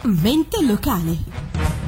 Mente locale.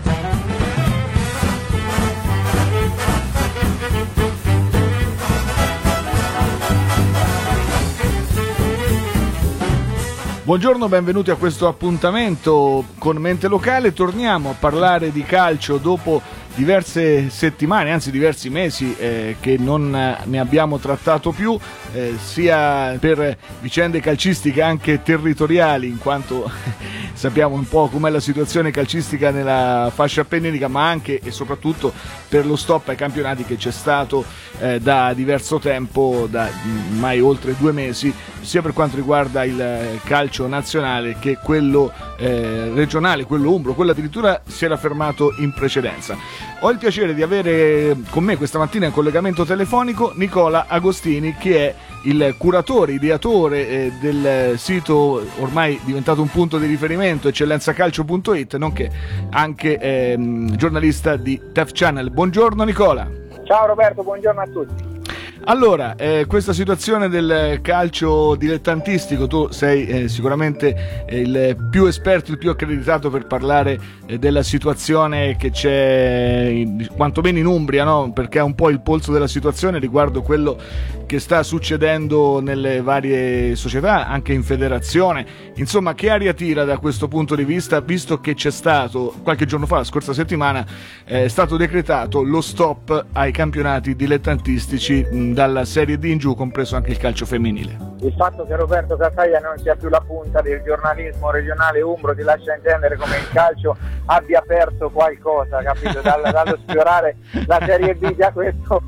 Buongiorno, benvenuti a questo appuntamento con Mente Locale. Torniamo a parlare di calcio dopo diverse settimane, anzi diversi mesi che non ne abbiamo trattato più, sia per vicende calcistiche anche territoriali, in quanto sappiamo un po' com'è la situazione calcistica nella fascia appenninica, ma anche e soprattutto per lo stop ai campionati che c'è stato da diverso tempo, da ormai oltre 2 mesi, sia per quanto riguarda il calcio nazionale che quello regionale, quello umbro, quello addirittura si era fermato in precedenza. Ho il piacere di avere con me questa mattina in collegamento telefonico Nicola Agostini, che è il curatore, ideatore del sito ormai diventato un punto di riferimento eccellenzacalcio.it, nonché anche giornalista di TEF Channel. Buongiorno Nicola. Ciao Roberto, buongiorno a tutti. Allora, questa situazione del calcio dilettantistico, tu sei sicuramente il più esperto, il più accreditato per parlare della situazione che c'è quantomeno in Umbria, no? Perché è un po' il polso della situazione riguardo quello che sta succedendo nelle varie società, anche in federazione. Insomma, che aria tira da questo punto di vista, visto che c'è stato qualche giorno fa, la scorsa settimana, è stato decretato lo stop ai campionati dilettantistici dalla Serie D in giù, compreso anche il calcio femminile. Il fatto che Roberto Casaglia non sia più la punta del giornalismo regionale umbro ti lascia intendere come il calcio abbia perso qualcosa, capito? Dallo sfiorare la Serie B, già questo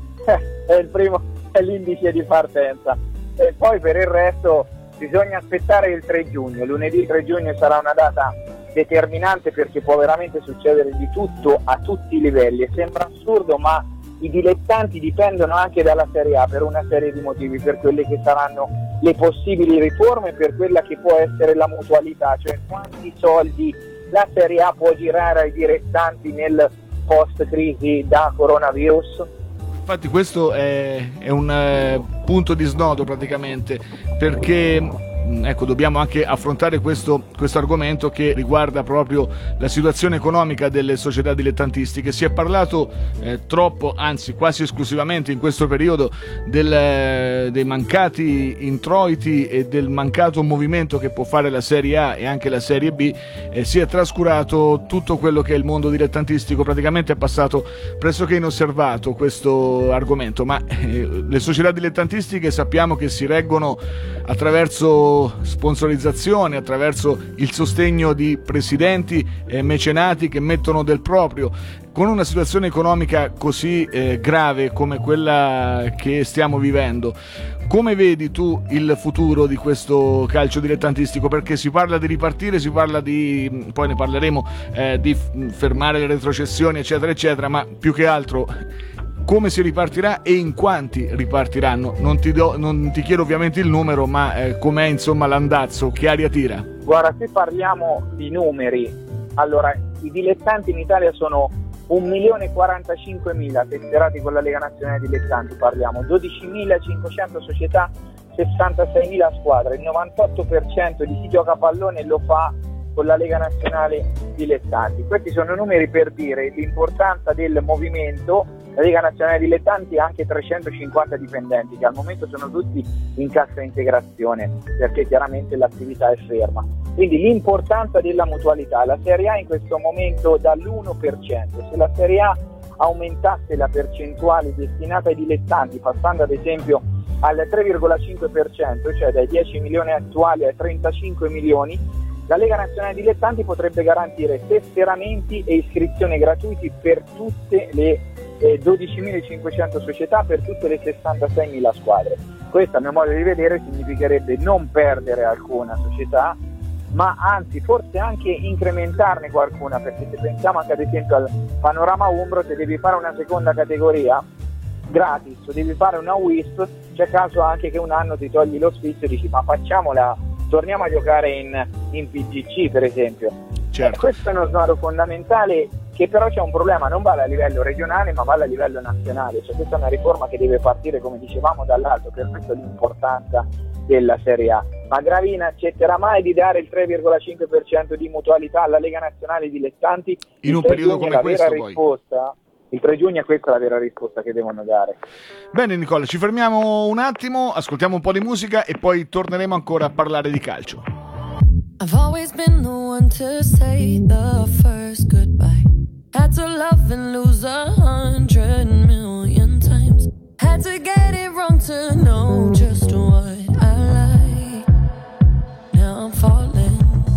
è l'indice di partenza. E poi per il resto bisogna aspettare il 3 giugno. Lunedì 3 giugno sarà una data determinante, perché può veramente succedere di tutto a tutti i livelli. E sembra assurdo, ma i dilettanti dipendono anche dalla Serie A per una serie di motivi, per quelle che saranno le possibili riforme, per quella che può essere la mutualità, cioè quanti soldi la Serie A può girare ai dilettanti nel post-crisi da coronavirus. Infatti questo è un punto di snodo praticamente, perché dobbiamo anche affrontare questo argomento che riguarda proprio la situazione economica delle società dilettantistiche. Si è parlato troppo, anzi quasi esclusivamente in questo periodo, dei mancati introiti e del mancato movimento che può fare la Serie A e anche la Serie B. Si è trascurato tutto quello che è il mondo dilettantistico, praticamente è passato pressoché inosservato questo argomento, ma le società dilettantistiche sappiamo che si reggono attraverso sponsorizzazione, attraverso il sostegno di presidenti e mecenati che mettono del proprio. Con una situazione economica così grave come quella che stiamo vivendo, come vedi tu il futuro di questo calcio dilettantistico? Perché si parla di ripartire, si parla di, poi ne parleremo, di fermare le retrocessioni eccetera eccetera, ma più che altro come si ripartirà e in quanti ripartiranno? Non ti chiedo ovviamente il numero, ma com'è insomma l'andazzo, che aria tira? Guarda, se parliamo di numeri, allora i dilettanti in Italia sono 1.045.000 tesserati con la Lega Nazionale Dilettanti, parliamo 12.500 società, 66.000 squadre, il 98% di chi gioca a pallone lo fa con la Lega Nazionale Dilettanti. Questi sono numeri per dire l'importanza del movimento. La Lega Nazionale Dilettanti ha anche 350 dipendenti che al momento sono tutti in cassa integrazione, perché chiaramente l'attività è ferma. Quindi l'importanza della mutualità. La Serie A in questo momento dall'1%, se la Serie A aumentasse la percentuale destinata ai dilettanti, passando ad esempio al 3,5%, cioè dai 10 milioni attuali ai 35 milioni, la Lega Nazionale Dilettanti potrebbe garantire tesseramenti e iscrizioni gratuiti per tutte le 12.500 società, per tutte le 66.000 squadre. Questo, a mio modo di vedere, significherebbe non perdere alcuna società, ma anzi forse anche incrementarne qualcuna, perché se pensiamo anche ad esempio al panorama umbro, se devi fare una seconda categoria gratis o devi fare una WISP, c'è caso anche che un anno ti togli lo sfizio e dici ma facciamola, torniamo a giocare in PGC per esempio. Certo. Questo è uno snodo fondamentale, che però c'è un problema, non vale a livello regionale ma vale a livello nazionale, cioè questa è una riforma che deve partire, come dicevamo, dall'alto, per questo l'importanza della Serie A. ma Gravina accetterà mai di dare il 3,5% di mutualità alla Lega Nazionale Dilettanti? In un periodo come questo poi. Il 3 giugno è questa la vera risposta che devono dare. Bene Nicola, ci fermiamo un attimo, ascoltiamo un po' di musica e poi torneremo ancora a parlare di calcio. I've always been the one to say the first goodbye. Had to love and lose 100 million times. Had to get it wrong to know just what I like. Now I'm falling.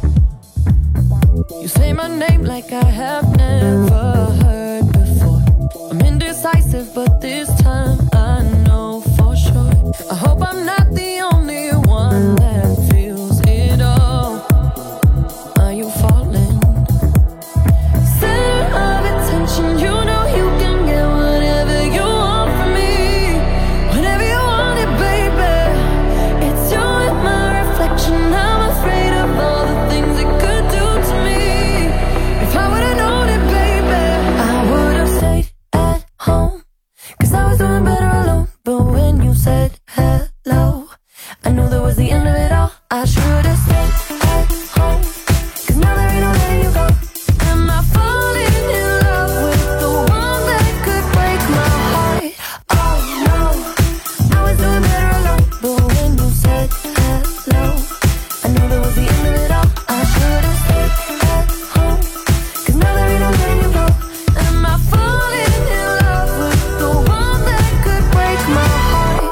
You say my name like I have never heard before. I'm indecisive, but this time I know for sure. I hope I'm not the only one that feels it all. Are you falling? Center of attention, you know you can get whatever you want from me. Whenever you want it, baby. It's you and my reflection. I'm afraid of all the things it could do to me. If I would've known it, baby, I would've stayed at home. 'Cause I was doing better alone. But when you said hello, I knew that was the end of it all. I should've stayed at home. 'Cause now there ain't no letting you go. Am I falling in love with the one that could break my heart? Oh no, I was doing better alone. But when you said hello, I knew that was the end of it all. I should've stayed at home. 'Cause now there ain't no letting you go. Am I falling in love with the one that could break my heart?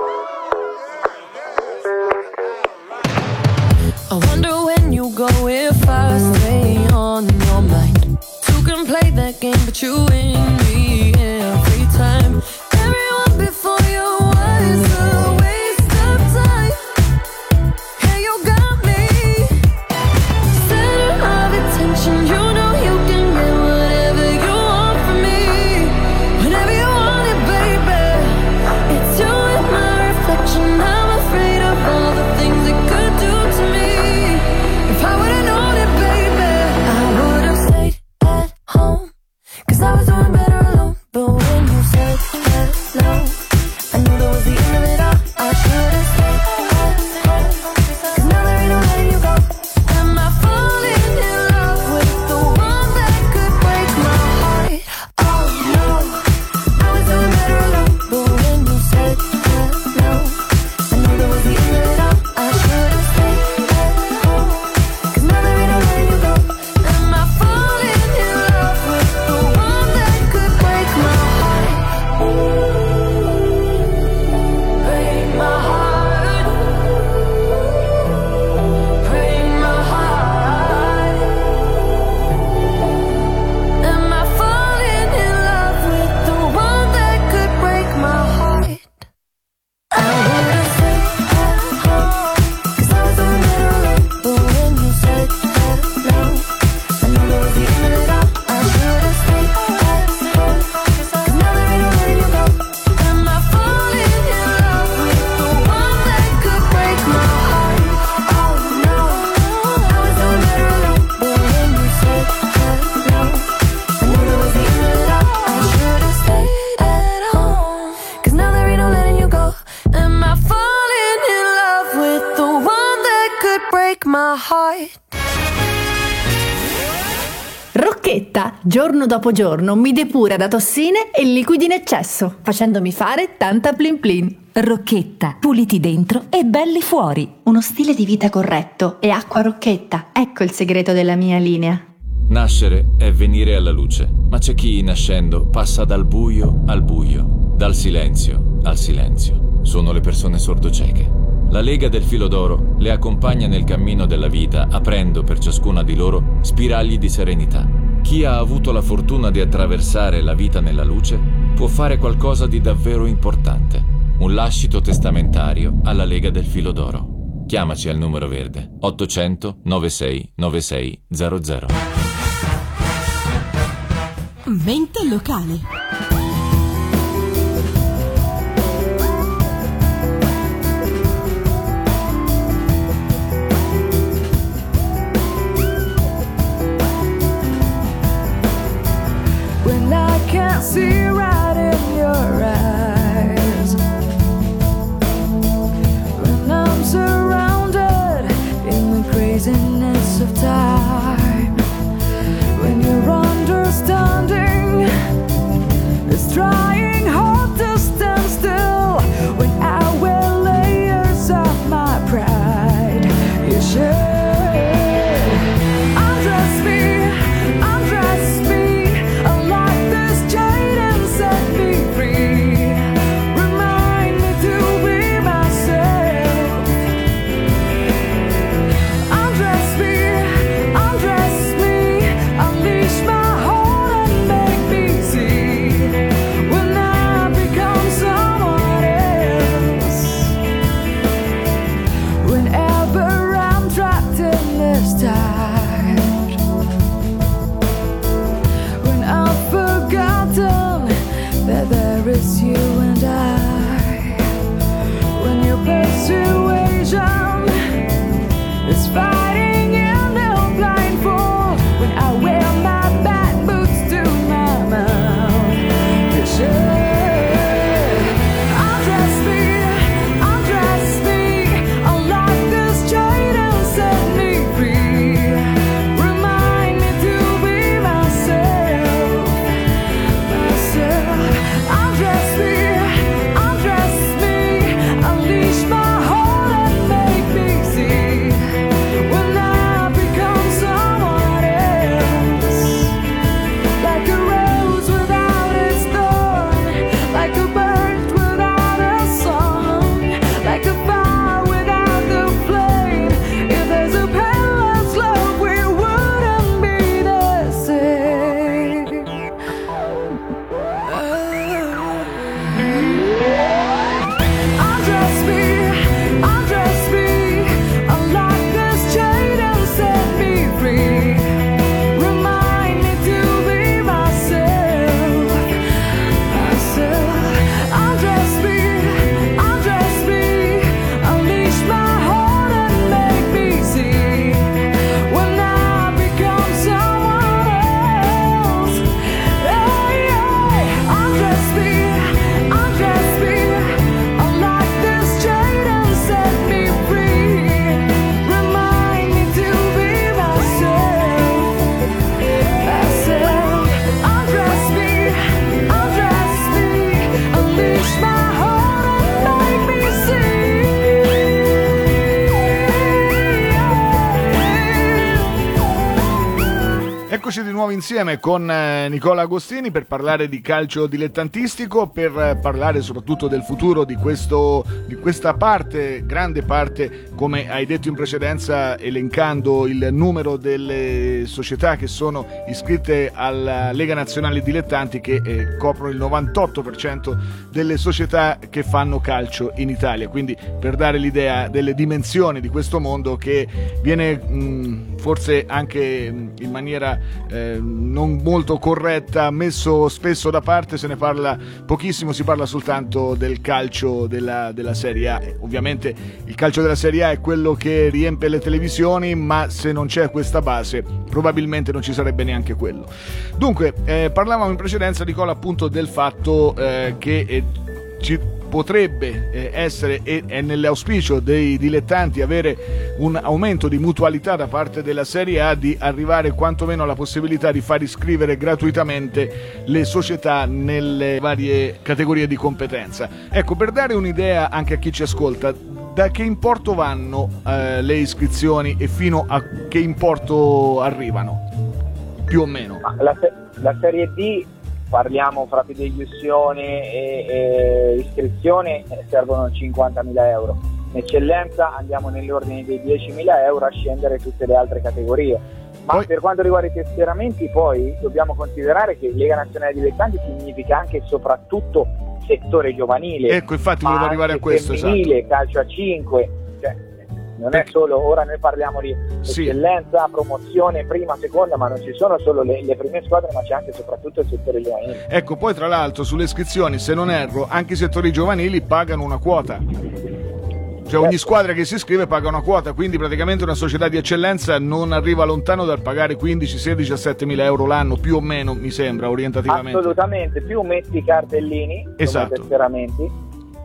I wonder when you go if I stay on your mind. Two can play that game, but you win me every time. Everyone before you was a waste of time. Hey, you got me. Center of attention, you know you can get whatever you want from me. Whenever you want it, baby. It's you and my reflection. I'm afraid of all the things it could do to me. If I would've known it, baby, I would've stayed at home. 'Cause I was doing better alone. But when you said hello, I knew that was the end of it all. I should've stayed at home. 'Cause now there ain't no letting you go. Am I falling in love with the one that could break my heart? Oh no, I was doing better alone. But when you said hello, I knew that was the end of it all. I should've stayed at home. 'Cause now there ain't no letting you go. Am I falling in love with the one that could break my heart? Break my heart. Break my heart. Am I falling in love with the one that could break my heart? I would've stayed at home. 'Cause I was doing better alone. But when you said hello, I knew that was the end of it all. I should've stayed at home. 'Cause now there ain't no letting you go. Am I falling in love with the one that could break my heart? Oh no, I was doing better alone. But when you said hello, I knew that was the end of it all. I should've stayed at home. 'Cause now there ain't no letting you go. Am I falling in love with the one that could break my heart? Rocchetta, giorno dopo giorno mi depura da tossine e liquidi in eccesso, facendomi fare tanta plin plin. Rocchetta, puliti dentro e belli fuori. Uno stile di vita corretto e acqua Rocchetta, ecco il segreto della mia linea. Nascere è venire alla luce, ma c'è chi nascendo passa dal buio al buio, dal silenzio al silenzio. Sono le persone sordocieche. La Lega del Filo d'Oro le accompagna nel cammino della vita, aprendo per ciascuna di loro spiragli di serenità. Chi ha avuto la fortuna di attraversare la vita nella luce può fare qualcosa di davvero importante. Un lascito testamentario alla Lega del Filo d'Oro. Chiamaci al numero verde 800 96 96 00. Mente locale. When I can't see right in your eyes, when I'm surrounded Eccoci di nuovo insieme con Nicola Agostini per parlare di calcio dilettantistico, per parlare soprattutto del futuro di questa parte, grande parte, come hai detto in precedenza, elencando il numero delle società che sono iscritte alla Lega Nazionale Dilettanti, che coprono il 98% delle società che fanno calcio in Italia. Quindi per dare l'idea delle dimensioni di questo mondo che viene forse anche in maniera non molto corretta messo spesso da parte, se ne parla pochissimo, si parla soltanto del calcio della Serie A. Ovviamente il calcio della Serie A è quello che riempie le televisioni, ma se non c'è questa base probabilmente non ci sarebbe neanche quello. Dunque parlavamo in precedenza, Nicola, appunto del fatto che ci potrebbe essere, e è nell'auspicio dei dilettanti, avere un aumento di mutualità da parte della Serie A, di arrivare quantomeno alla possibilità di far iscrivere gratuitamente le società nelle varie categorie di competenza. Ecco, per dare un'idea anche a chi ci ascolta, da che importo vanno le iscrizioni e fino a che importo arrivano, più o meno? La Serie D, parliamo fra fideiussione e iscrizione, servono 50.000 euro. In eccellenza andiamo nell'ordine dei 10.000 euro, a scendere tutte le altre categorie. Ma poi, per quanto riguarda i tesseramenti, poi dobbiamo considerare che Lega Nazionale Dilettanti significa anche e soprattutto settore giovanile. Ecco, infatti volevo arrivare a questo, femminile, esatto. Calcio a 5, cioè, non è solo, ora noi parliamo di eccellenza, promozione, prima, seconda, ma non ci sono solo le prime squadre, ma c'è anche e soprattutto il settore giovanile. Ecco, poi tra l'altro sulle iscrizioni, se non erro, anche i settori giovanili pagano una quota. Cioè ogni squadra che si iscrive paga una quota, quindi praticamente una società di eccellenza non arriva lontano dal pagare 15, 16, 17.000 euro l'anno, più o meno, mi sembra, orientativamente. Assolutamente, più metti i cartellini, esatto, come tesseramenti.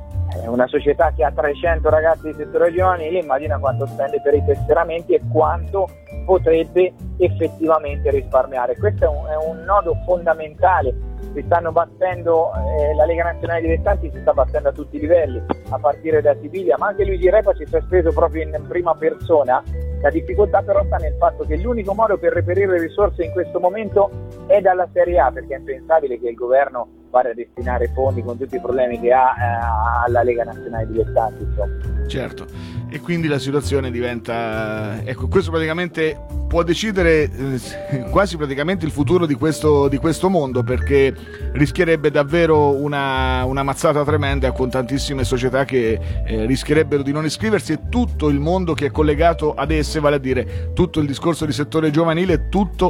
Una società che ha 300 ragazzi di settore giovanile, immagina quanto spende per i tesseramenti e quanto potrebbe effettivamente risparmiare. Questo è un nodo fondamentale. Si stanno battendo, la Lega Nazionale Dilettanti si sta battendo a tutti i livelli, a partire da Siviglia, ma anche Luigi Repa ci si è speso proprio in prima persona. La difficoltà però sta nel fatto che l'unico modo per reperire risorse in questo momento è dalla Serie A, perché è impensabile che il governo vada a destinare fondi, con tutti i problemi che ha, alla Lega Nazionale Dilettanti, insomma. Certo, e quindi la situazione diventa, ecco, questo praticamente può decidere quasi praticamente il futuro di questo mondo, perché rischierebbe davvero una mazzata tremenda, con tantissime società che rischierebbero di non iscriversi, e tutto il mondo che è collegato ad esse, vale a dire tutto il discorso di settore giovanile, tutto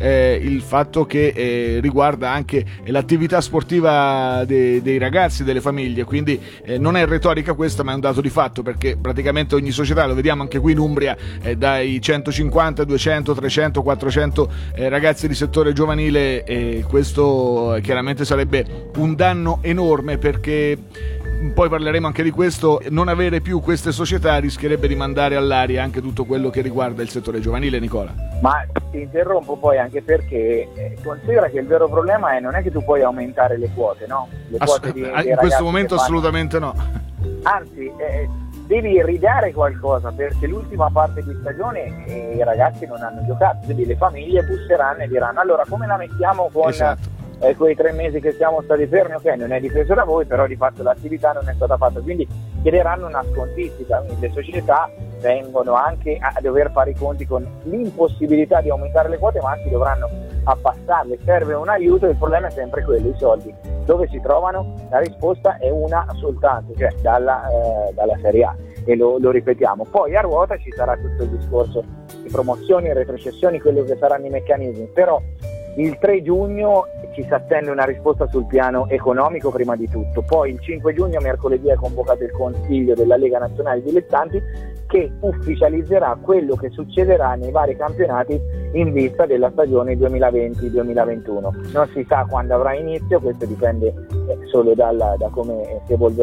il fatto che riguarda anche l'attività sportiva dei ragazzi, delle famiglie. Quindi non è retorica questa, ma è un dato di fatto, perché praticamente ogni società, lo vediamo anche qui in Umbria, dai 150, 200, 300, 400 ragazzi di settore giovanile, e questo chiaramente sarebbe un danno enorme, perché poi parleremo anche di questo, non avere più queste società rischierebbe di mandare all'aria anche tutto quello che riguarda il settore giovanile, Nicola. Ma ti interrompo poi anche perché considera che il vero problema non è che tu puoi aumentare le quote, no? Le quote in questo momento assolutamente no. Anzi, devi ridare qualcosa, perché l'ultima parte di stagione i ragazzi non hanno giocato, quindi le famiglie busseranno e diranno: allora come la mettiamo con quei 3 mesi che siamo stati fermi? Ok, non è dipeso da voi, però di fatto l'attività non è stata fatta, quindi chiederanno una scontistica. Quindi le società vengono anche a dover fare i conti con l'impossibilità di aumentare le quote, ma anzi dovranno abbassarle. Serve un aiuto, il problema è sempre quello: i soldi dove si trovano? La risposta è una soltanto, cioè dalla Serie A, e lo ripetiamo. Poi a ruota ci sarà tutto il discorso di promozioni e retrocessioni, quello che saranno i meccanismi, però il 3 giugno ci si attende una risposta sul piano economico prima di tutto. Poi il 5 giugno, mercoledì, è convocato il Consiglio della Lega Nazionale Dilettanti, che ufficializzerà quello che succederà nei vari campionati in vista della stagione 2020-2021. Non si sa quando avrà inizio, questo dipende solo da come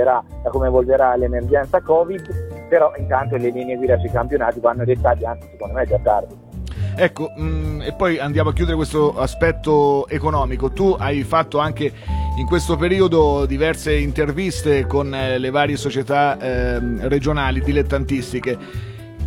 evolverà l'emergenza Covid, però intanto le linee guida sui campionati vanno dettate, anzi secondo me è già tardi. Ecco, e poi andiamo a chiudere questo aspetto economico. Tu hai fatto anche in questo periodo diverse interviste con le varie società regionali dilettantistiche.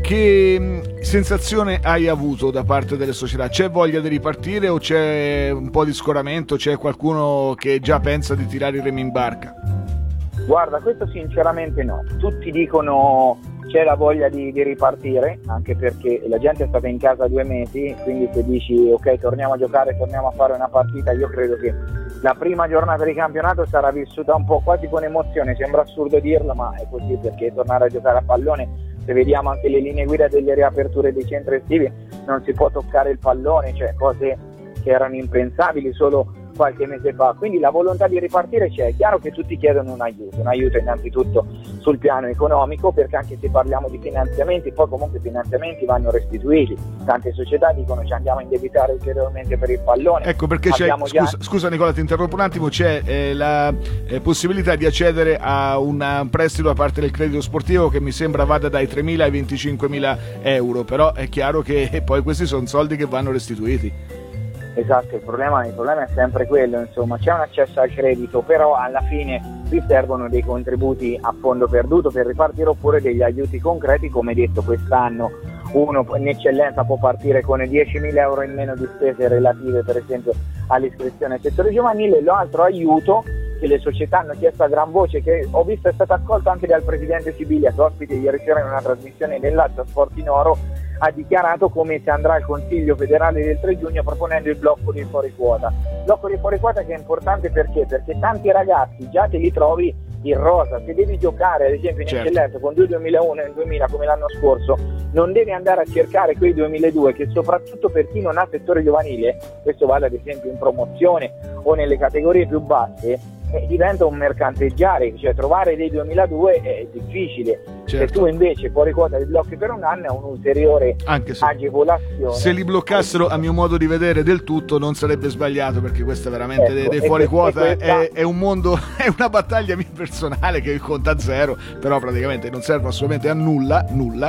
che sensazione hai avuto da parte delle società? C'è voglia di ripartire o c'è un po' di scoramento? C'è qualcuno che già pensa di tirare i remi in barca? Guarda, questo sinceramente no. Tutti dicono c'è la voglia di ripartire, anche perché la gente è stata in casa 2 mesi, quindi se dici ok, torniamo a giocare, torniamo a fare una partita, io credo che la prima giornata di campionato sarà vissuta un po' quasi con emozione. Sembra assurdo dirlo, ma è così, perché tornare a giocare a pallone, se vediamo anche le linee guida delle riaperture dei centri estivi, non si può toccare il pallone, cioè cose che erano impensabili solo qualche mese fa. Quindi la volontà di ripartire c'è. È chiaro che tutti chiedono un aiuto innanzitutto sul piano economico, perché anche se parliamo di finanziamenti, poi comunque i finanziamenti vanno restituiti. Tante società dicono ci andiamo a indebitare ulteriormente per il pallone. Ecco perché c'è, scusa Nicola, ti interrompo un attimo, c'è la possibilità di accedere a un prestito da parte del credito sportivo che mi sembra vada dai 3.000 ai 25.000 euro, però è chiaro che poi questi sono soldi che vanno restituiti. Esatto, il problema è sempre quello, insomma, c'è un accesso al credito, però alla fine vi servono dei contributi a fondo perduto per ripartire, oppure degli aiuti concreti. Come detto, quest'anno uno in eccellenza può partire con 10.000 euro in meno di spese relative per esempio all'iscrizione al settore giovanile. L'altro aiuto che le società hanno chiesto a gran voce, che ho visto è stato accolto anche dal presidente Sibilia, che ospite ieri sera in una trasmissione del Lazio Sport in Oro, ha dichiarato come si andrà al Consiglio federale del 3 giugno proponendo il blocco dei fuori quota. Blocco dei fuori quota che è importante perché tanti ragazzi già te li trovi in rosa. Se devi giocare ad esempio in eccellenza con 2 2001 e 2000 come l'anno scorso, non devi andare a cercare quei 2002 che, soprattutto per chi non ha settore giovanile, questo vale ad esempio in promozione o nelle categorie più basse, diventa un mercanteggiare, cioè trovare dei 2002 è difficile. Se tu invece fuori quota li blocchi per un anno è un'ulteriore agevolazione. Se li bloccassero, a mio modo di vedere, del tutto non sarebbe sbagliato, perché questa veramente dei fuori quota è un mondo, è una battaglia mia personale che conta zero, però praticamente non serve assolutamente a nulla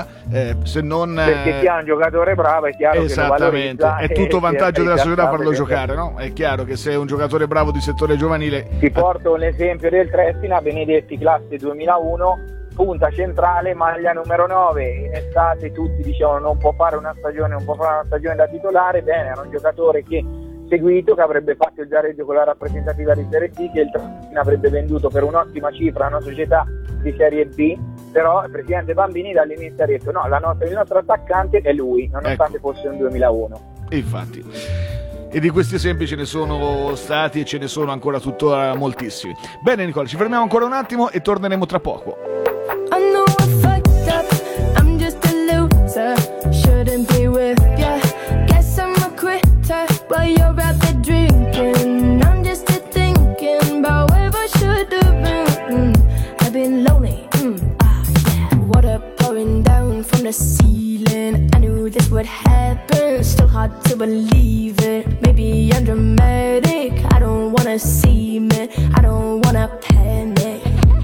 se non perché chi ha un giocatore bravo è chiaro che lo valorizza, è tutto vantaggio della società farlo giocare, no? È chiaro che se è un giocatore bravo di settore giovanile. Ti porto l'esempio del Trestina, Benedetti classe 2001, punta centrale, maglia numero 9, in estate tutti dicevano non può fare una stagione da titolare. Bene, era un giocatore che seguito, che avrebbe fatto il gareggio con la rappresentativa di Serie B, che il Trestina avrebbe venduto per un'ottima cifra a una società di Serie B, però il presidente Bambini dall'inizio ha detto no, il nostro attaccante è lui, nonostante fosse un 2001. Infatti. E di questi esempi ce ne sono stati e ce ne sono ancora tuttora moltissimi. Bene Nicola, ci fermiamo ancora un attimo e torneremo tra poco. I know I fucked up, I'm just a loser, shouldn't be with ya. Guess I'm a quitter while you're out there drinking. I'm just thinking about where I should have been. I've been lonely, yeah. Water pouring down from the ceiling. I knew this would happen, still hard to believe it. Maybe I'm dramatic, I don't wanna seem it, I don't wanna panic.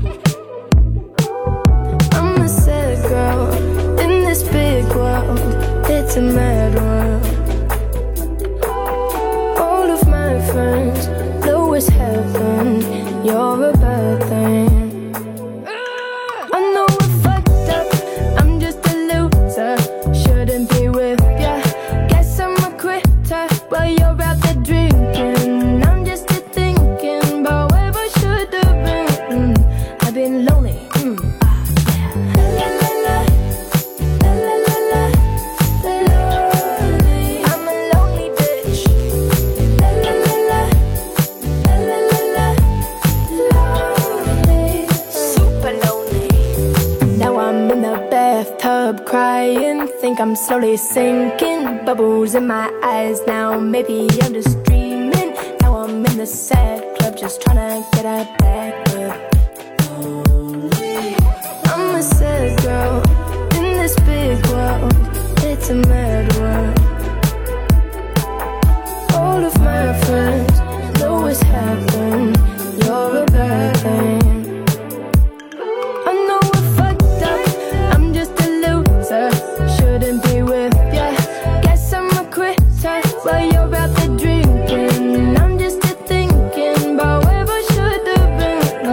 I'm a sad girl in this big world, it's a mad world. All of my friends know it's heaven, you're a bad thing. I know I fucked up, I'm just a loser, shouldn't be with ya. Guess I'm a quitter while you're out there drinking. I'm just thinking about where I should have been. I've been lonely. Crying, think I'm slowly sinking, bubbles in my eyes now, maybe I'm just dreaming. Now I'm in the sad club, just trying to get a back up. I'm a sad girl in this big world, it's a mad world. All of my friends know it's happened, you're a bad thing. Shouldn't be with ya. Guess I'm a quitter while you're out there drinking. I'm just thinking about where I should have been.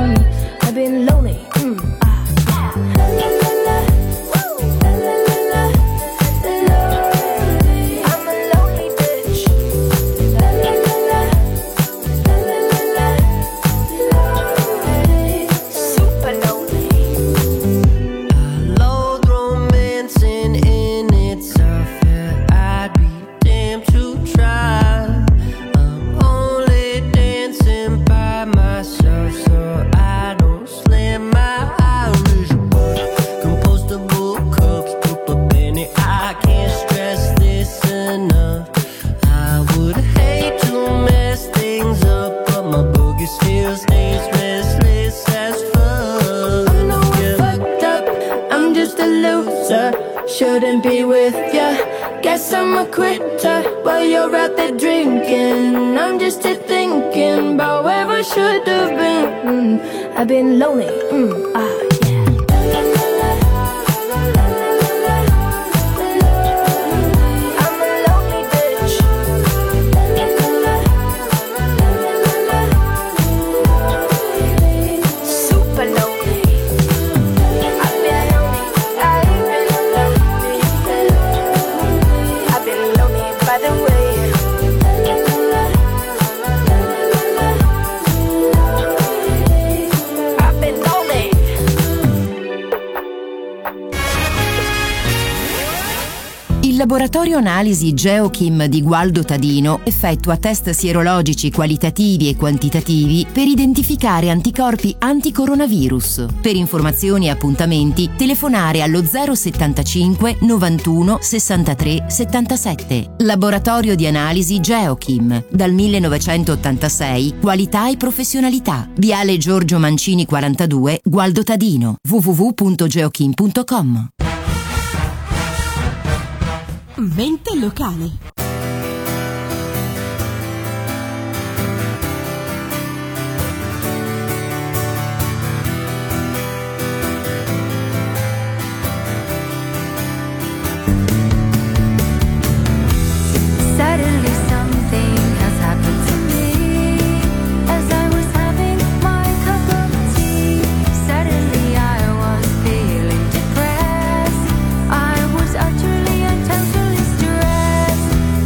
shouldn't be with ya. Guess I'm a quitter while you're out there drinking. I'm just here thinking about where I should have been. I've been lonely, yeah. Il laboratorio analisi GeoChem di Gualdo Tadino effettua test sierologici qualitativi e quantitativi per identificare anticorpi anticoronavirus. Per informazioni e appuntamenti telefonare allo 075 91 63 77. Laboratorio di analisi GeoChem, dal 1986, qualità e professionalità. Viale Giorgio Mancini 42, Gualdo Tadino. www.geochem.com. Mente locale. Suddenly something has happened to me. As I was having my cup of tea, suddenly I was feeling depressed. I was utterly and totally stressed.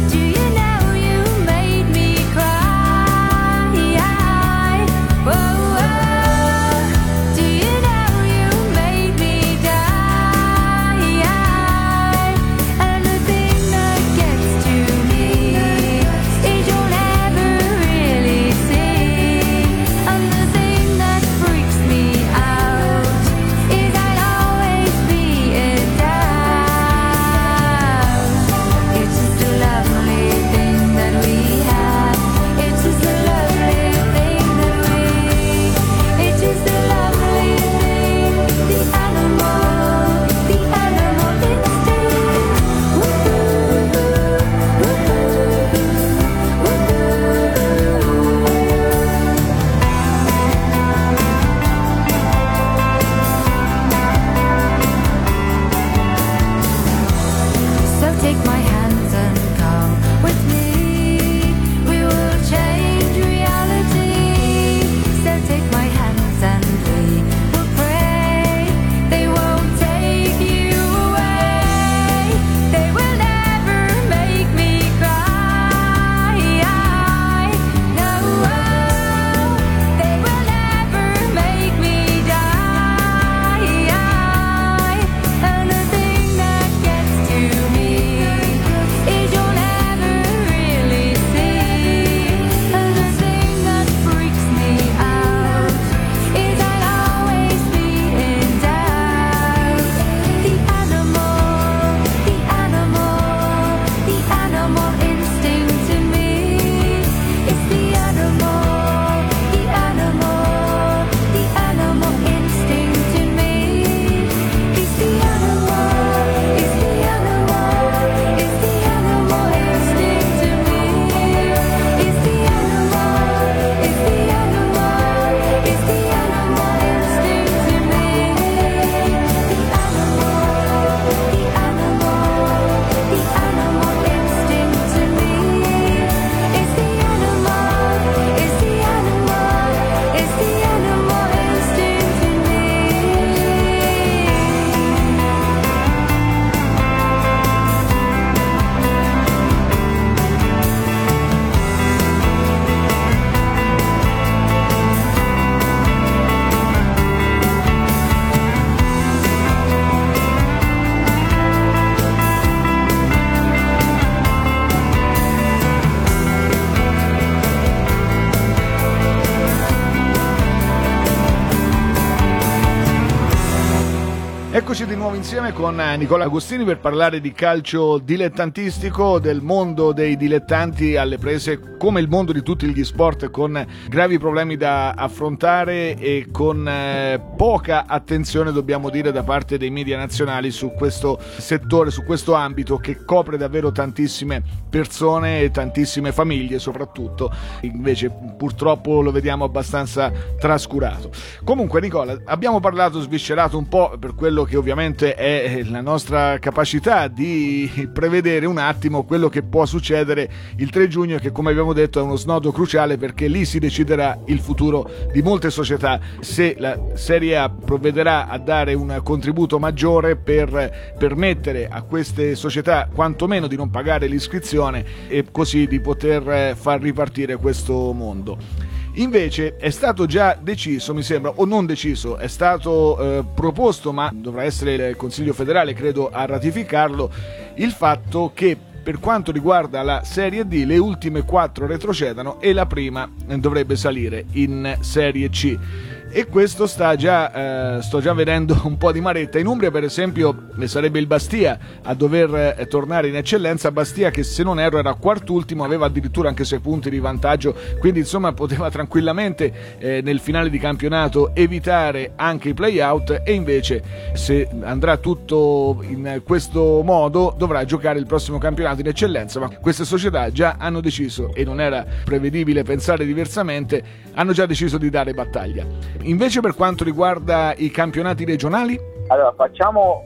Eccoci di nuovo insieme con Nicola Agostini per parlare di calcio dilettantistico, del mondo dei dilettanti alle prese, come il mondo di tutti gli sport, con gravi problemi da affrontare e con poca attenzione, dobbiamo dire, da parte dei media nazionali su questo settore, su questo ambito che copre davvero tantissime persone e tantissime famiglie soprattutto. Invece purtroppo lo vediamo abbastanza trascurato. Comunque Nicola, abbiamo parlato, sviscerato un po' per quello che ovviamente è la nostra capacità di prevedere un attimo quello che può succedere il 3 giugno, che come abbiamo detto è uno snodo cruciale, perché lì si deciderà il futuro di molte società, se la Serie A provvederà a dare un contributo maggiore per permettere a queste società quantomeno di non pagare l'iscrizione e così di poter far ripartire questo mondo. Invece è stato già deciso, mi sembra, o non deciso, è stato proposto, ma dovrà essere il Consiglio federale, credo, a ratificarlo, il fatto che per quanto riguarda la Serie D le ultime 4 retrocedano e la prima dovrebbe salire in Serie C. E questo sto già vedendo un po' di maretta. In Umbria, per esempio, sarebbe il Bastia a dover tornare in eccellenza. Bastia, che se non erro era quart'ultimo, aveva addirittura anche 6 punti di vantaggio, quindi insomma poteva tranquillamente nel finale di campionato evitare anche i play-out, e invece se andrà tutto in questo modo dovrà giocare il prossimo campionato in eccellenza. Ma queste società già hanno deciso, e non era prevedibile pensare diversamente, hanno già deciso di dare battaglia. Invece per quanto riguarda i campionati regionali? Allora, facciamo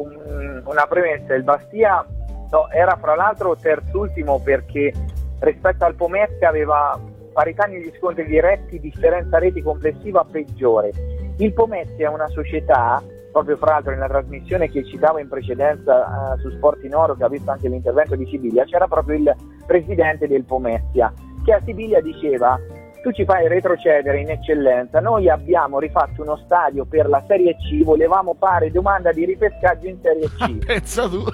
una premessa. Il Bastia era fra l'altro terzultimo, perché rispetto al Pomezia aveva parità negli scontri diretti, differenza reti complessiva peggiore. Il Pomezia è una società, proprio fra l'altro nella trasmissione che citavo in precedenza su Sport in Oro, che ha visto anche l'intervento di Sibiglia, c'era proprio il presidente del Pomezia che a Sibiglia diceva: tu ci fai retrocedere in eccellenza, noi abbiamo rifatto uno stadio per la Serie C, volevamo fare domanda di ripescaggio in Serie C. Pensa tu.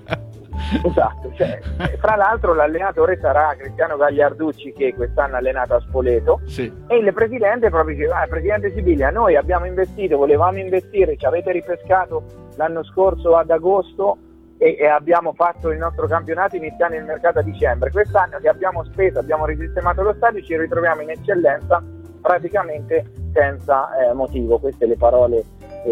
Esatto, cioè, fra l'altro l'allenatore sarà Cristiano Gagliarducci, che quest'anno ha allenato a Spoleto, sì. E il presidente proprio diceva: presidente Sibiglia, noi abbiamo investito, volevamo investire, ci avete ripescato l'anno scorso ad agosto e abbiamo fatto il nostro campionato iniziando il mercato a dicembre. Quest'anno che abbiamo speso, abbiamo risistemato lo stadio, ci ritroviamo in eccellenza praticamente senza motivo. Queste le parole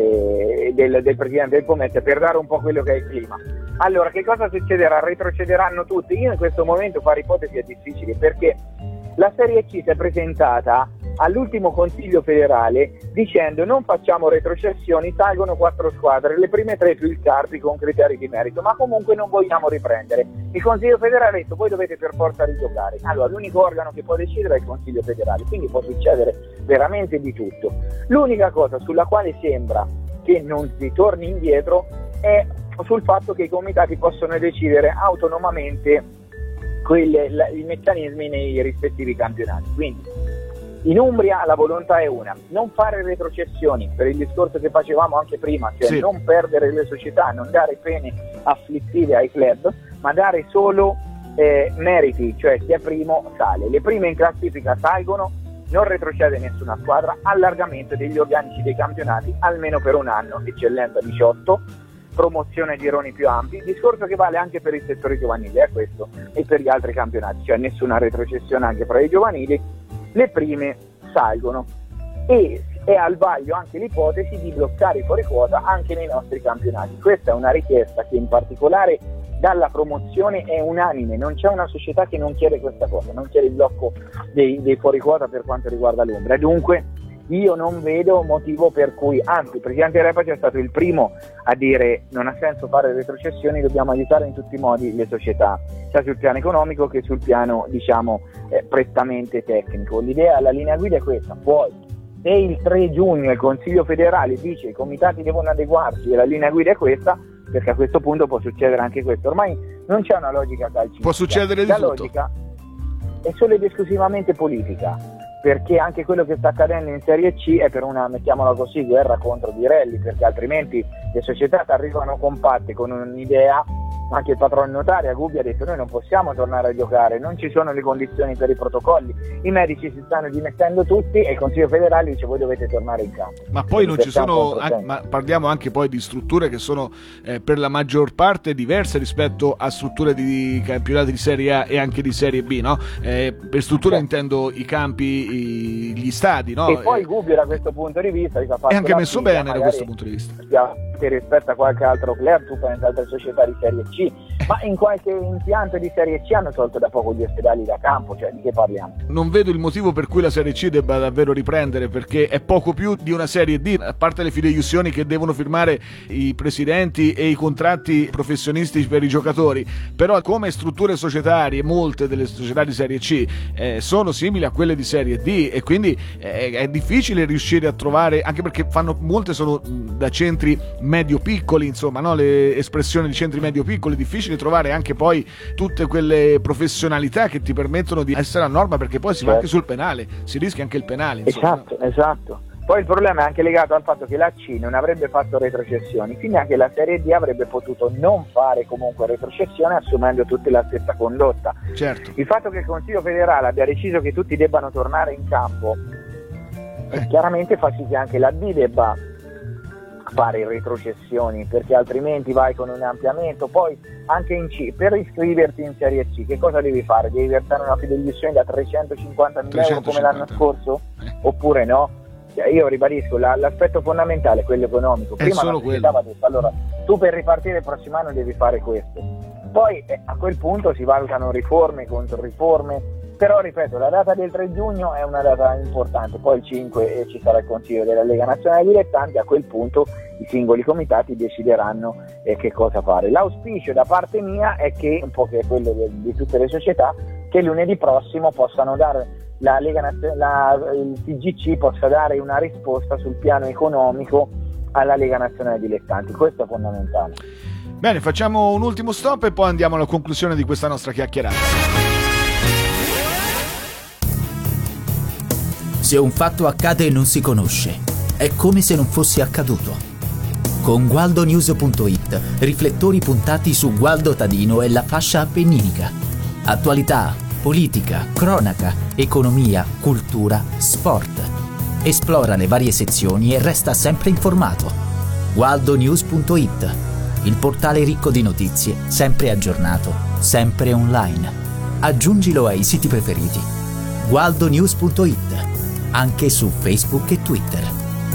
del presidente del Pomezia, per dare un po' quello che è il clima. Allora, che cosa succederà? Retrocederanno tutti? Io in questo momento fare ipotesi è difficile, perché la Serie C si è presentata all'ultimo Consiglio federale dicendo: non facciamo retrocessioni, salgono 4 squadre, le prime 3 più il Carpi con criteri di merito, ma comunque non vogliamo riprendere. Il Consiglio federale ha detto: voi dovete per forza rigiocare. Allora, l'unico organo che può decidere è il Consiglio federale, quindi può succedere veramente di tutto. L'unica cosa sulla quale sembra che non si torni indietro è sul fatto che i comitati possono decidere autonomamente i meccanismi nei rispettivi campionati. Quindi in Umbria la volontà è una: non fare retrocessioni, per il discorso che facevamo anche prima, cioè sì, non perdere le società, non dare pene afflittive ai club, ma dare solo meriti, cioè chi è primo sale, le prime in classifica salgono, non retrocede nessuna squadra, allargamento degli organici dei campionati almeno per un anno, eccellenza 18, promozione a gironi più ampi, discorso che vale anche per il settore giovanile, questo, e per gli altri campionati, cioè nessuna retrocessione anche fra i giovanili, le prime salgono, e è al vaglio anche l'ipotesi di bloccare i fuori quota anche nei nostri campionati. Questa è una richiesta che in particolare dalla promozione è unanime, non c'è una società che non chiede questa cosa, non chiede il blocco dei fuori quota per quanto riguarda l'Umbria. Dunque io non vedo motivo per cui, anzi, il presidente Repaci è stato il primo a dire: non ha senso fare retrocessioni, dobbiamo aiutare in tutti i modi le società, sia sul piano economico che sul piano, diciamo, prettamente tecnico. L'idea, la linea guida è questa. Poi, se il 3 giugno il Consiglio federale dice i comitati devono adeguarsi e la linea guida è questa, perché a questo punto può succedere anche questo. Ormai non c'è una logica calcistica, può succedere di tutto. La logica è solo ed esclusivamente politica, perché anche quello che sta accadendo in Serie C è per una, mettiamola così, guerra contro Birelli, perché altrimenti le società arrivano compatte con un'idea anche il patrono notario Gubbi ha detto: noi non possiamo tornare a giocare, non ci sono le condizioni per i protocolli, i medici si stanno dimettendo tutti e il Consiglio federale dice: voi dovete tornare in campo. Ma poi non ci sono, ma parliamo anche poi di strutture che sono per la maggior parte diverse rispetto a strutture di campionati di Serie A e anche di Serie B, no? Per strutture intendo i campi, gli stadi, no? E poi Gubbi da questo punto di vista è anche messo bene da questo punto di vista. Che rispetto a qualche altro club, tu pensi altre società di Serie C, ma in qualche impianto di Serie C hanno tolto da poco gli ospedali da campo, cioè di che parliamo? Non vedo il motivo per cui la Serie C debba davvero riprendere, perché è poco più di una Serie D, a parte le fideiussioni che devono firmare i presidenti e i contratti professionistici per i giocatori, però come strutture societarie molte delle società di Serie C sono simili a quelle di Serie D, e quindi è difficile riuscire a trovare, anche perché molte sono da centri medio-piccoli, insomma, no? Le espressioni di centri medio-piccoli, difficile trovare anche poi tutte quelle professionalità che ti permettono di essere a norma, perché poi si va anche sul penale, si rischia anche il penale, insomma. Esatto. Poi il problema è anche legato al fatto che la C non avrebbe fatto retrocessioni, quindi anche la Serie D avrebbe potuto non fare comunque retrocessione assumendo tutti la stessa condotta. Certo. Il fatto che il Consiglio federale abbia deciso che tutti debbano tornare in campo chiaramente fa sì che anche la D debba fare retrocessioni, perché altrimenti vai con un ampliamento. Poi anche in C, per iscriverti in Serie C, che cosa devi fare? Devi versare una fideiussione da 350.000 euro come l'anno scorso? Oppure no? Io ribadisco, l'aspetto fondamentale è quello economico. Prima la società va detto: allora tu per ripartire il prossimo anno devi fare questo. Poi a quel punto si valutano riforme contro riforme. Però ripeto, la data del 3 giugno è una data importante, poi il 5 ci sarà il Consiglio della Lega Nazionale Dilettanti, a quel punto i singoli comitati decideranno che cosa fare. L'auspicio da parte mia è che, un po' che è quello di tutte le società, che lunedì prossimo possano dare la Lega il TGC possa dare una risposta sul piano economico alla Lega Nazionale Dilettanti, questo è fondamentale. Bene, facciamo un ultimo stop e poi andiamo alla conclusione di questa nostra chiacchierata. Se un fatto accade e non si conosce, è come se non fosse accaduto. Con GualdoNews.it, riflettori puntati su Gualdo Tadino e la fascia appenninica. Attualità, politica, cronaca, economia, cultura, sport. Esplora le varie sezioni e resta sempre informato. GualdoNews.it, il portale ricco di notizie, sempre aggiornato, sempre online. Aggiungilo ai siti preferiti. GualdoNews.it, anche su Facebook e Twitter.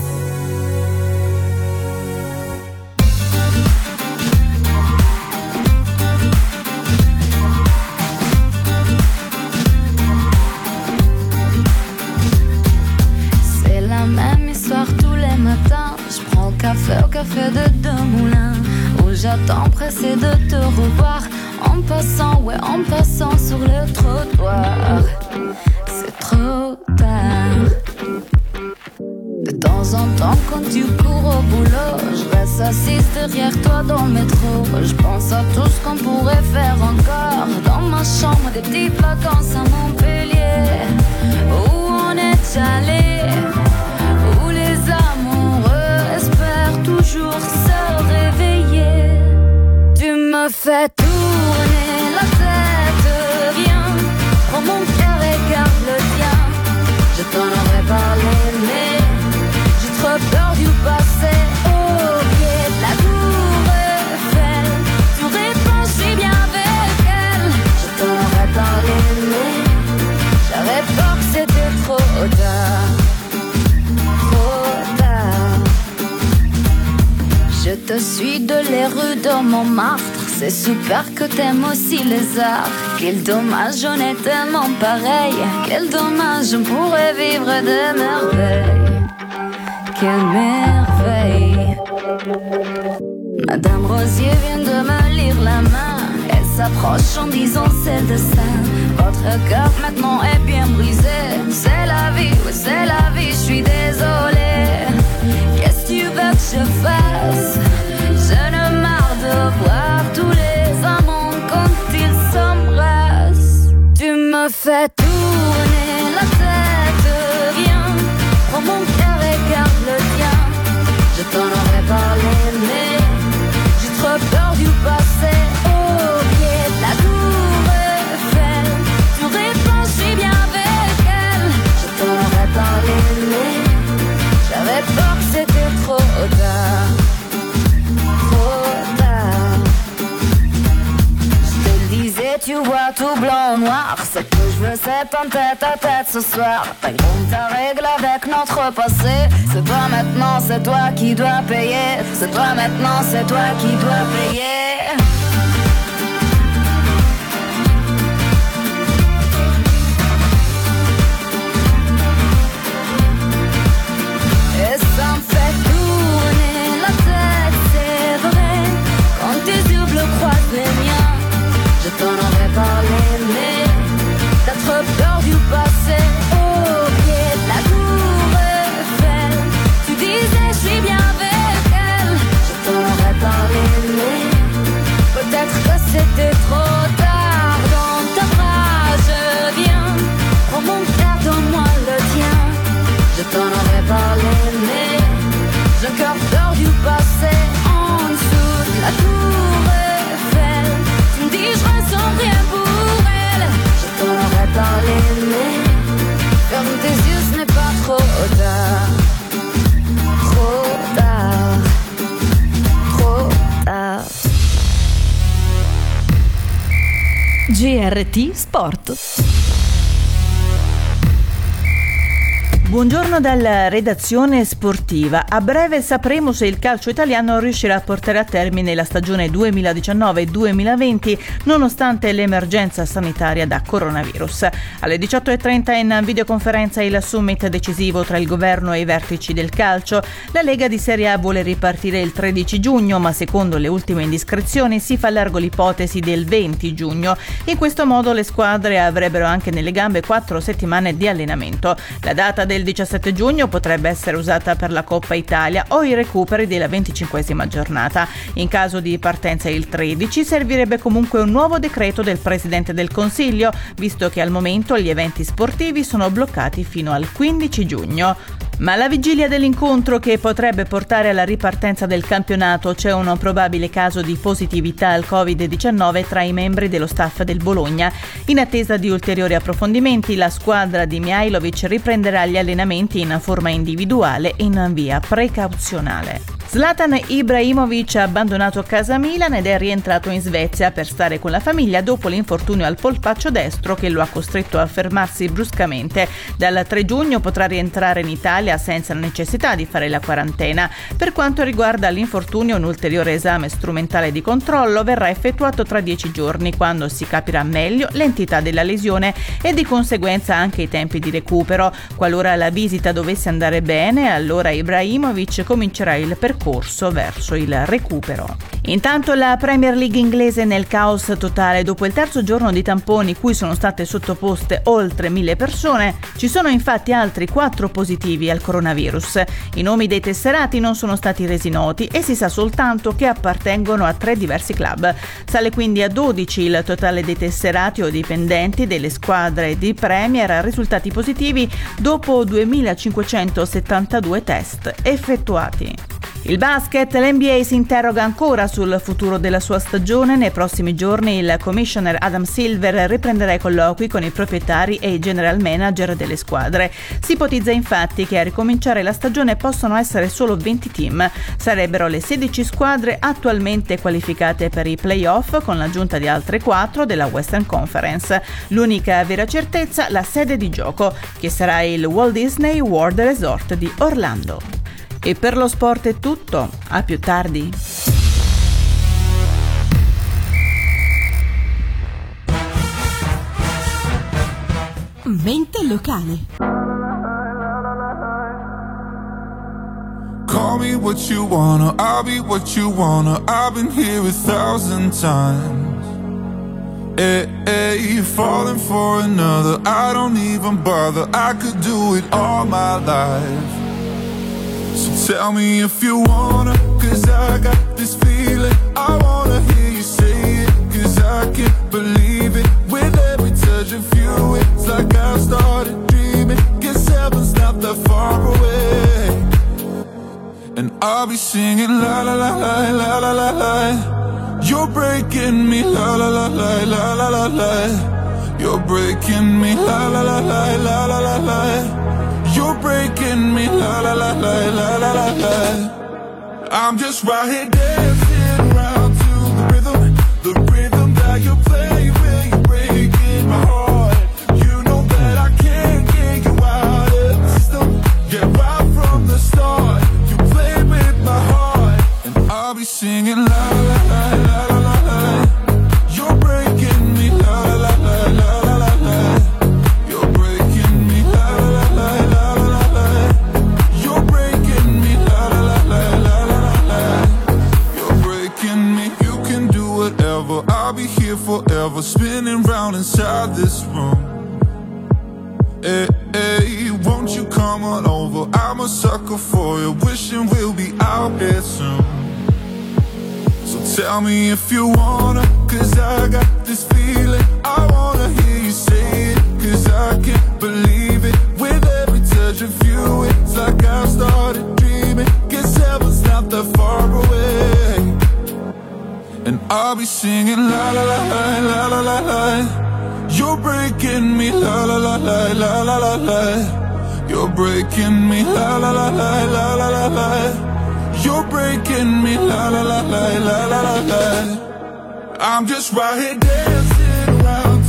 C'est la même histoire tous les matins. Je prends le café au café de Deux Moulins, où j'attends pressé de te revoir. En passant sur le trottoir. C'est trop tard. De temps en temps quand tu cours au boulot, je reste assise derrière toi dans le métro. Je pense à tout ce qu'on pourrait faire encore. Dans ma chambre, des petites vacances à Montpellier, où on est allé, où les amoureux espèrent toujours se réveiller. Tu me fais tourner la tête, viens, prends mon cœur et garde le tien. Je t'en aurais parlé, mais j'ai trop peur du passé. Au pied de la tour Eiffel, tu réponds, je suis bien avec elle. Je t'en aurais parlé, mais j'avais peur que c'était trop tard. Trop tard. Je te suis de les rues de Montmartre. C'est super que t'aimes aussi les arts. Quel dommage, on est tellement pareil. Quel dommage, on pourrait vivre de merveilles. Quelle merveille. Madame Rosier vient de me lire la main. Elle s'approche en disant c'est le destin. Votre cœur maintenant est bien brisé. C'est la vie, oui c'est la vie, je suis désolée. Qu'est-ce que tu veux que je fasse? Je ne marre de voir tous les amants quand ils s'embrassent. Tu me fais tourner la tête, viens, prends mon cœur et garde le tien. Je t'en aurais parlé, mais j'ai trop peur du passé. Oh. tout blanc ou noir. Ce que je veux c'est un tête-à-tête ce soir. Raconte ta règle avec notre passé. C'est toi maintenant, c'est toi qui dois payer. C'est toi maintenant, c'est toi qui dois payer. Et ça me fait tourner la tête, c'est vrai. Quand tes yeux bleus croisent les miens, je t'en aurais parlé, mais t'as trop peur du passé. Au pied de la tour Eiffel, tu disais je suis bien avec elle. Je t'en aurais parlé, mais peut-être que c'était trop tard. Dans ta bras je viens, prends mon cœur, donne-moi le tien. Je t'en aurais parlé, mais j'ai encore peur du passé. En dessous de la tour Eiffel, tu me dis je ressens rien pour elle. Je t'en aurais parlé, mais ferme tes yeux, ce n'est pas trop tard. Trop tard, trop tard. GRT Sport. Buongiorno dalla redazione sportiva. A breve sapremo se il calcio italiano riuscirà a portare a termine la stagione 2019-2020 nonostante l'emergenza sanitaria da coronavirus. Alle 18:30 in videoconferenza il summit decisivo tra il governo e i vertici del calcio. La Lega di Serie A vuole ripartire il 13 giugno, ma secondo le ultime indiscrezioni si fa largo l'ipotesi del 20 giugno. In questo modo le squadre avrebbero anche nelle gambe 4 settimane di allenamento. La data del 17 giugno potrebbe essere usata per la Coppa Italia o i recuperi della 25esima giornata. In caso di partenza il 13 servirebbe comunque un nuovo decreto del Presidente del Consiglio, visto che al momento gli eventi sportivi sono bloccati fino al 15 giugno. Ma alla vigilia dell'incontro che potrebbe portare alla ripartenza del campionato c'è un probabile caso di positività al Covid-19 tra i membri dello staff del Bologna. In attesa di ulteriori approfondimenti, la squadra di Mihajlovic riprenderà gli allenamenti in forma individuale e in via precauzionale. Zlatan Ibrahimovic ha abbandonato casa Milan ed è rientrato in Svezia per stare con la famiglia dopo l'infortunio al polpaccio destro che lo ha costretto a fermarsi bruscamente. Dal 3 giugno potrà rientrare in Italia senza la necessità di fare la quarantena. Per quanto riguarda l'infortunio, un ulteriore esame strumentale di controllo verrà effettuato tra 10 giorni, quando si capirà meglio l'entità della lesione e di conseguenza anche i tempi di recupero. Qualora la visita dovesse andare bene, allora Ibrahimovic comincerà il percorso verso il recupero. Intanto la Premier League inglese nel caos totale. Dopo il terzo giorno di tamponi cui sono state sottoposte oltre 1000 persone, ci sono infatti altri 4 positivi al coronavirus. I nomi dei tesserati non sono stati resi noti e si sa soltanto che appartengono a 3 diversi club. Sale quindi a 12 il totale dei tesserati o dipendenti delle squadre di Premier risultati positivi dopo 2572 test effettuati. Il basket, l'NBA si interroga ancora sul futuro della sua stagione. Nei prossimi giorni il commissioner Adam Silver riprenderà i colloqui con i proprietari e i general manager delle squadre. Si ipotizza infatti che a ricominciare la stagione possano essere solo 20 team. Sarebbero le 16 squadre attualmente qualificate per i playoff con l'aggiunta di altre 4 della Western Conference. L'unica vera certezza, la sede di gioco, che sarà il Walt Disney World Resort di Orlando. E per lo sport è tutto, a più tardi. Mente locale. Call me what you wanna, I'll be what you wanna. I've been here 1,000 times. Hey, falling for another, I don't even bother. I could do it all my life. So tell me if you wanna, cause I got this feeling. I wanna hear you say it, cause I can't believe it. With every touch of you, it's like I've started dreaming. Guess heaven's not that far away. And I'll be singing la la la la la la la la. You're breaking me la la la la la la la la. You're breaking me la la la la la la la la. You're breaking me, la la la la la la la la. I'm just right here dancing around to the rhythm that you play when you break singing la la la la la la la. You're breaking me la la la la la la la. You're breaking me la la la la la la la. You're breaking me la la la la la la la. You're breaking me. You can do whatever. I'll be here forever, spinning round inside this room. Hey, hey, won't you come on over? I'm a sucker for you, wishing we'll be out there soon. So tell me if you wanna, cause I got this feeling. I wanna hear you say it, cause I can't believe it. With every touch of you, it's like I've started dreaming. Guess heaven's not that far away. And I'll be singing la la la la la la la la. You're breaking me la la la la la la la la. You're breaking me la la la la la la la la. You're breaking me la la la la la la la la. I'm just right here dancing around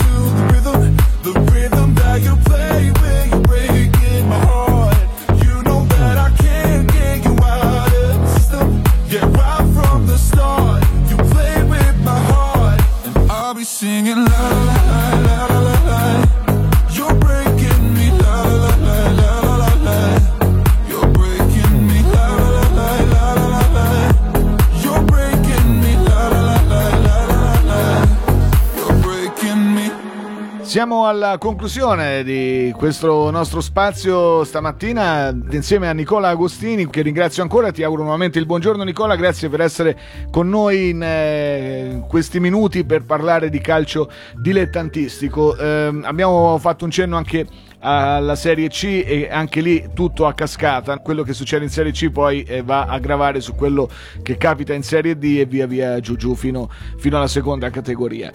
to the rhythm that you play when you're breaking my heart. You know that I can't get you out of the system. Yeah, right from the start, you play with my heart, and I'll be singing la la la la la la la. You're breaking me la la la la la la la. You're breaking me la la la la la la la. You're breaking me la la la la la la la. You're breaking me. Siamo alla conclusione di questo nostro spazio stamattina insieme a Nicola Agostini, che ringrazio ancora. Ti auguro nuovamente il buongiorno, Nicola, grazie per essere con noi in questi minuti per parlare di calcio dilettantistico. Abbiamo fatto un cenno anche alla Serie C e anche lì tutto a cascata. Quello che succede in Serie C poi va a gravare su quello che capita in Serie D e via via giù fino alla seconda categoria.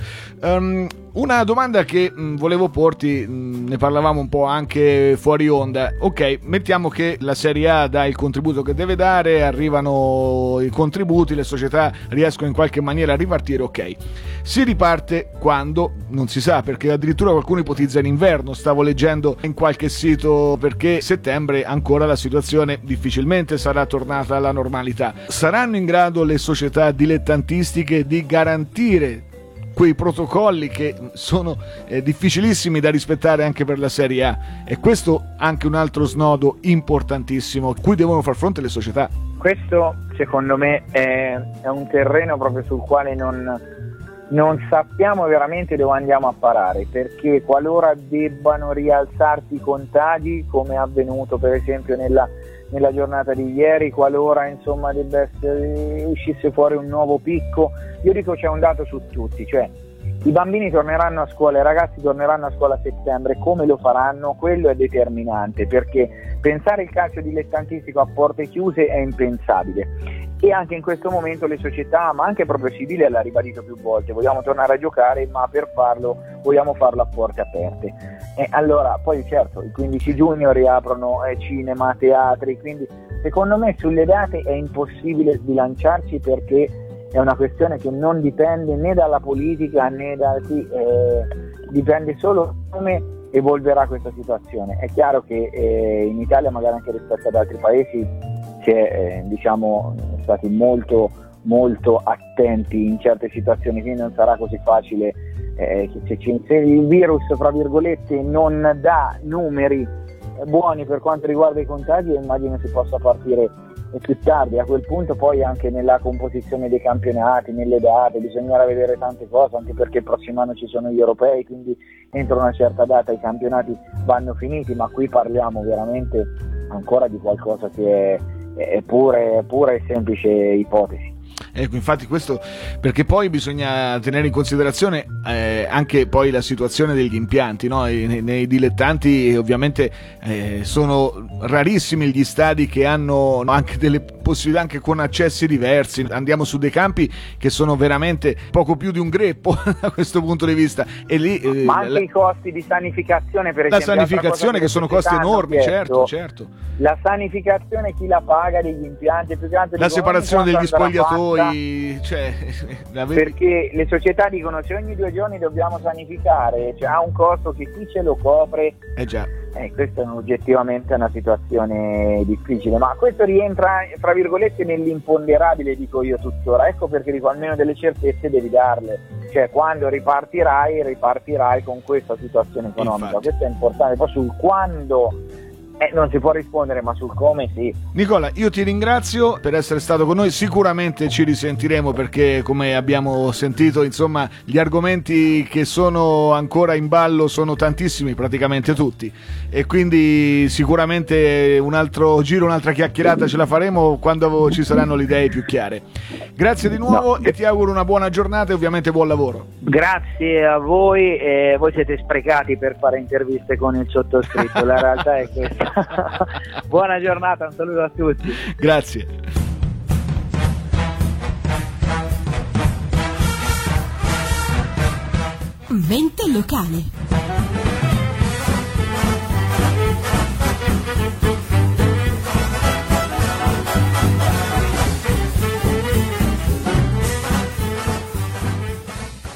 Una domanda che volevo porti, ne parlavamo un po' anche fuori onda. Ok, mettiamo che la Serie A dà il contributo che deve dare, arrivano i contributi, le società riescono in qualche maniera a ripartire, ok. Si riparte quando? Non si sa, perché addirittura qualcuno ipotizza in inverno, stavo leggendo in qualche sito, perché settembre ancora la situazione difficilmente sarà tornata alla normalità. Saranno in grado le società dilettantistiche di garantire quei protocolli che sono difficilissimi da rispettare anche per la Serie A? E questo anche un altro snodo importantissimo a cui devono far fronte le società. Questo secondo me è un terreno proprio sul quale non sappiamo veramente dove andiamo a parare, perché qualora debbano rialzarsi i contagi, come è avvenuto per esempio nella giornata di ieri, qualora insomma uscisse fuori un nuovo picco, io dico c'è un dato su tutti, cioè i bambini torneranno a scuola, i ragazzi torneranno a scuola a settembre, come lo faranno? Quello è determinante, perché pensare il calcio dilettantistico a porte chiuse è impensabile. E anche in questo momento le società, ma anche proprio Civile l'ha ribadito più volte, vogliamo tornare a giocare, ma per farlo vogliamo farlo a porte aperte. Allora, poi certo, il 15 giugno riaprono cinema, teatri, quindi secondo me sulle date è impossibile sbilanciarci, perché è una questione che non dipende né dalla politica né da chi, dipende solo come evolverà questa situazione. È chiaro che in Italia, magari anche rispetto ad altri paesi, si è stati molto molto attenti in certe situazioni, quindi non sarà così facile se il virus, fra virgolette, non dà numeri buoni per quanto riguarda i contagi, immagino si possa partire più tardi. A quel punto poi anche nella composizione dei campionati, nelle date, bisognerà vedere tante cose, anche perché il prossimo anno ci sono gli europei, quindi entro una certa data i campionati vanno finiti, ma qui parliamo veramente ancora di qualcosa che è pura e semplice ipotesi. Ecco, infatti questo perché poi bisogna tenere in considerazione anche poi la situazione degli impianti, no? Nei dilettanti ovviamente sono rarissimi gli stadi che hanno anche delle possibilità anche con accessi diversi. Andiamo su dei campi che sono veramente poco più di un greppo da questo punto di vista, e lì ma anche i costi di sanificazione, per esempio, la sanificazione che sono costi enormi, certo. La sanificazione chi la paga degli impianti, più grande la separazione degli spogliatoi, cioè, perché le società dicono se ogni 2 giorni dobbiamo sanificare, cioè, ha un costo che chi ce lo copre. Già. Questa è oggettivamente una situazione difficile, ma questo rientra tra virgolette nell'imponderabile, dico io tuttora. Ecco perché dico, almeno delle certezze devi darle, cioè quando ripartirai con questa situazione economica. Infatti. Questo è importante. Poi sul quando non si può rispondere, ma sul come sì. Nicola, io ti ringrazio per essere stato con noi, sicuramente ci risentiremo perché, come abbiamo sentito, insomma, gli argomenti che sono ancora in ballo sono tantissimi, praticamente tutti, e quindi sicuramente un altro giro, un'altra chiacchierata ce la faremo quando ci saranno le idee più chiare. Grazie di nuovo e ti auguro una buona giornata e ovviamente buon lavoro. Grazie a voi, voi siete sprecati per fare interviste con il sottoscritto, la realtà è questa. Buona giornata, un saluto a tutti. Grazie. Mente locale.